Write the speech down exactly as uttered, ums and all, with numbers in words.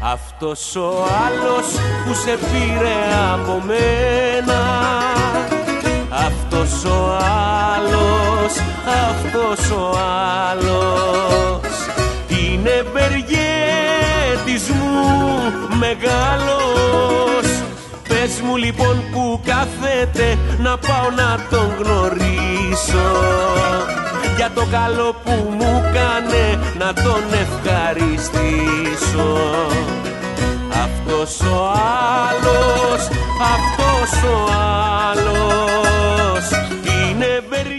Αυτός ο άλλος που σε πήρε από μένα, αυτός ο άλλος, αυτός ο άλλος είναι μπεργέτης μου μεγάλος. Πες μου λοιπόν που κάθεται να πάω να τον γνωρίσω, για το καλό που μου κάνε να τον ευχαριστήσω. Αυτός ο άλλος, αυτός ο άλλος είναι